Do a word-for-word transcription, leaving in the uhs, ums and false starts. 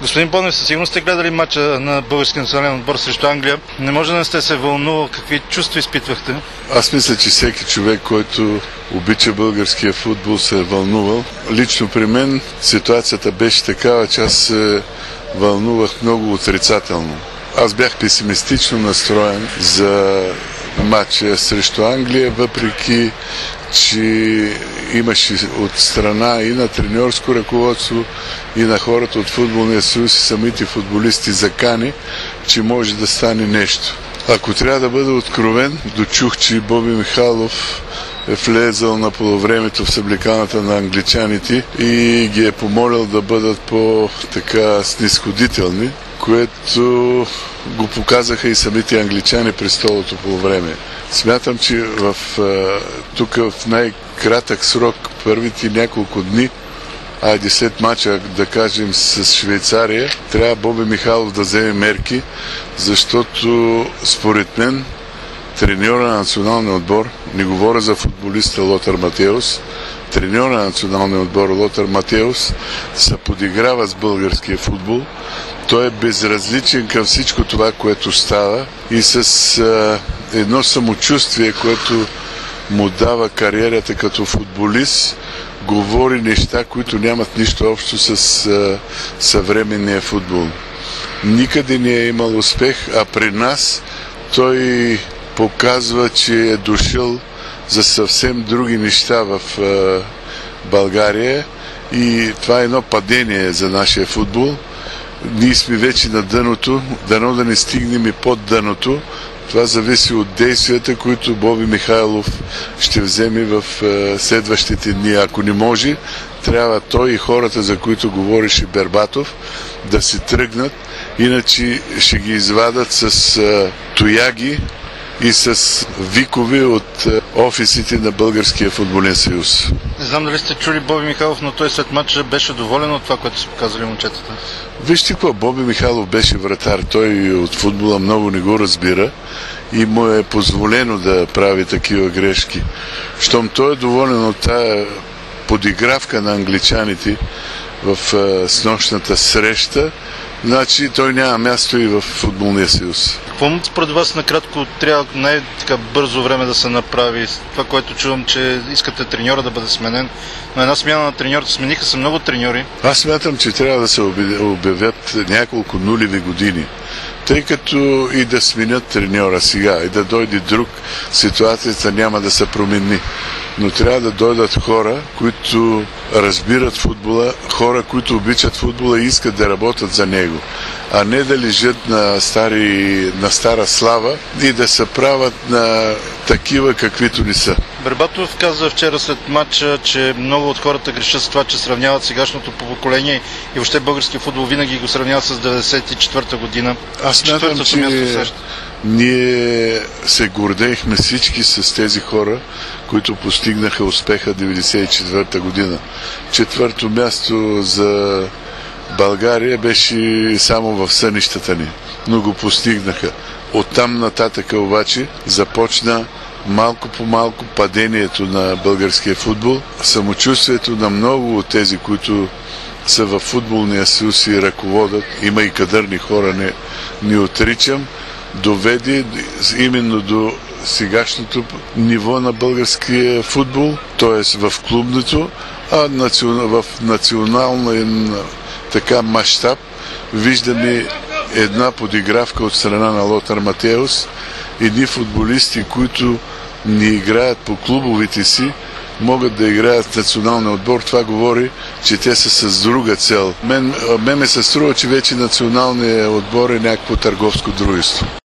Господин Бонев, със сигурност сте гледали матча на българския национален отбор срещу Англия. Не може да не сте се вълнувал. Какви чувства изпитвахте? Аз мисля, че всеки човек, който обича българския футбол, се е вълнувал. Лично при мен ситуацията беше такава, че аз се вълнувах много отрицателно. Аз бях песимистично настроен за матча срещу Англия, въпреки че имаше от страна и на треньорско ръководство, и на хората от футболния съюз и самите футболисти закани, че може да стане нещо. Ако трябва да бъда откровен, дочух, че Боби Михайлов е влезъл на полувремето в съблекалната на англичаните и ги е помолил да бъдат по-така снизходителни, което го показаха и самите англичани през второто полувреме. Смятам, че в, тук в най-кратък срок, първите няколко дни, айде след мача, да кажем, с Швейцария, трябва Боби Михайлов да вземе мерки, защото според мен треньора на националния отбор, не говоря за футболиста Лотър Матеус, треньора на националния отбор Лотър Матеус се подиграва с българския футбол. Той е безразличен към всичко това, което става и с а, едно самочувствие, което му дава кариерата като футболист, говори неща, които нямат нищо общо с а, съвременния футбол. Никъде не е имал успех, а при нас той показва, че е дошъл за съвсем други неща в а, България и това е едно падение за нашия футбол. Ние сме вече на дъното, дано да не стигнем и под дъното. Това зависи от действията, които Боби Михайлов ще вземе в е, следващите дни. Ако не може, трябва той и хората, за които говореше Бербатов, да се тръгнат, иначе ще ги извадат с е, тояги и с викови от е, офисите на Българския футболен съюз. Не знам дали сте чули Боби Михайлов, но той след матча беше доволен от това, което са показали момчетата. Вижте какво, Боби Михайлов беше вратар, той от футбола много не го разбира и му е позволено да прави такива грешки. Щом той е доволен от тая подигравка на англичаните в а, снощната среща, значи той няма място и в футболния съюз. Какво според вас накратко трябва най-бързо време да се направи? Това, което чувам, че искате треньора да бъде сменен, но една смяна на треньорите, смениха се много треньори. Аз смятам, че трябва да се обявят няколко нулеви години, тъй като и да сменят треньора сега и да дойде друг, ситуацията няма да се промени. Но трябва да дойдат хора, които разбират футбола, хора, които обичат футбола и искат да работят за него, а не да лежат на, стари, на стара слава и да се правят на такива, каквито не са. Бербатов каза вчера след матча, че много от хората грешат с това, че сравняват сегашното поколение и въобще българския футбол винаги го сравняват с деветдесет и четвърта година. Аз смятам, че ние се гордеехме всички с тези хора, които постигнаха успеха деветдесет и четвърта година. Четвърто място за България беше само в сънищата ни, но го постигнаха. Оттам нататъка обаче започна малко по малко падението на българския футбол. Самочувствието на много от тези, които са в футболния съюз и ръководят, има и кадърни хора, не, не отричам, доведе именно до сегашното ниво на българския футбол, т.е. в клубното, а в национален така мащаб виждаме една подигравка от страна на Лотър Матеус, едни футболисти, които не играят по клубовите си, могат да играят в националния отбор. Това говори, че те са с друга цел. Мен, мен ме се струва, че вече националният отбор е някакво търговско дружество.